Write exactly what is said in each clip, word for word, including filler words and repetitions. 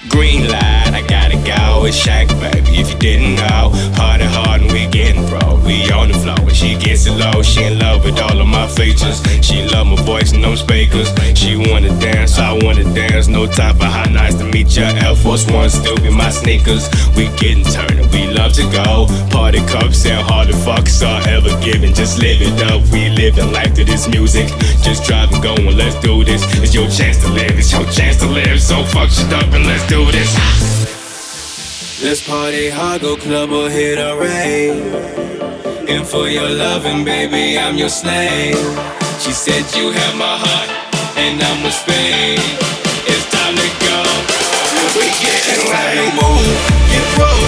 Green light, I gotta go. It's Shaq, baby, if you didn't know. Hard and hard and we getting broke. We on the floor when she gets it low. She in love with all of my features. She love my voice and them speakers. She wanna dance, I wanna dance. No time for hot nights to meet ya. Air Force One still be my sneakers. We getting turned and we love to go. Party cups and hard to fuck, so ever giving. Just live it up, we living life to this music. Just driving, going, let's do this. It's your chance to live, it's your chance to live. So fuck shit up and let's do this. Let's party hard, go club or hit a rave. And for your loving, baby, I'm your slave. She said you have my heart, and I'm with Spain. It's time to go. We getting ready. Move, get roll,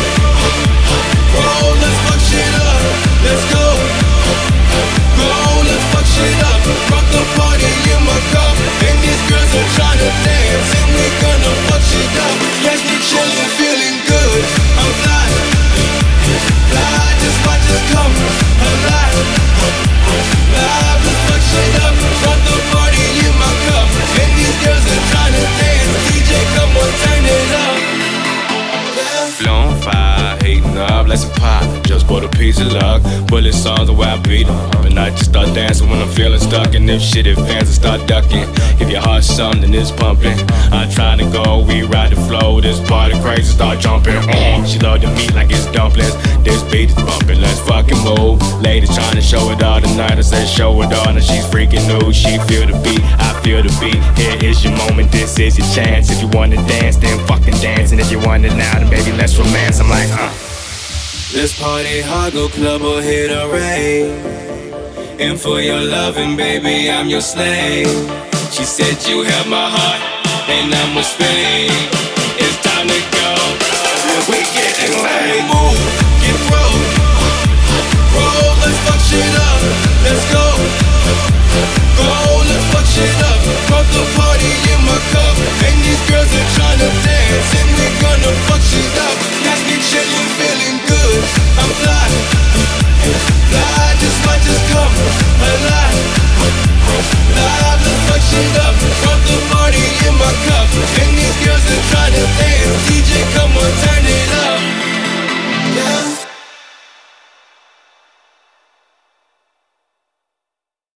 roll, let's fuck shit up. Let's go, go, let's fuck shit up. Rock the party in my car, and these girls are trying to dance, and we gonna fuck shit up. Yes, we chillin', feeling good. I'm fly, fly, just watch us come alive. Live, let's fuck shit up. Rock the party in my cup, and these girls are trying to dance. D J, come on, turn it up. Flow on fire, heating up, let's pop. Just bought a piece of luck. Bullet songs are where I beat them. And I just start dancing when I'm feeling stuck. And if shit advances, start ducking. If your heart's something, it's pumping. I try to go, we ride the flow. This party crazy, start jumping. Mm. She love the meat like it's dumplings. This beat is bumping, let's fucking move. Lady trying to show it all tonight. I say show it all, and she's freaking new. She feel the beat, I feel the beat. Here is your moment, this is your chance. If you wanna dance, then fucking dance. And if you want it now, then baby, let's romance. I'm like, uh. Let's party hard, go club or hit a rave. And for your loving, baby, I'm your slave. She said you have my heart, and I'm with Spain. It's time to go. We getting ready. Move, get roll, roll, let's fuck shit up.